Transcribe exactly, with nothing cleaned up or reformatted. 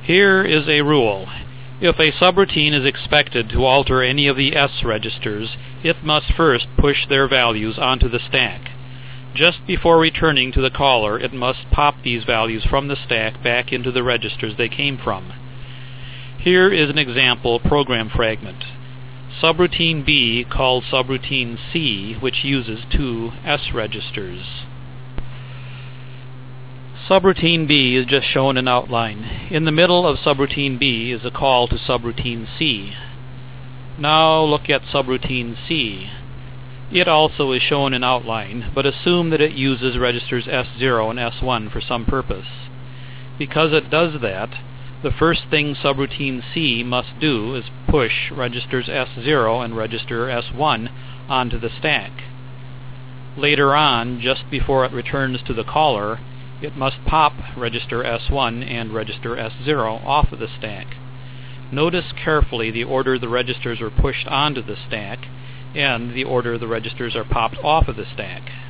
Here is a rule. If a subroutine is expected to alter any of the S registers, it must first push their values onto the stack. Just before returning to the caller, it must pop these values from the stack back into the registers they came from. Here is an example program fragment. Subroutine B called subroutine C, which uses two S registers. Subroutine B is just shown in outline. In the middle of subroutine B is a call to subroutine C. Now look at subroutine C. It also is shown in outline, but assume that it uses registers S zero and S one for some purpose. Because it does that, the first thing subroutine C must do is push registers S zero and register S one onto the stack. Later on, just before it returns to the caller, it must pop register S one and register S zero off of the stack. Notice carefully the order the registers are pushed onto the stack and the order the registers are popped off of the stack.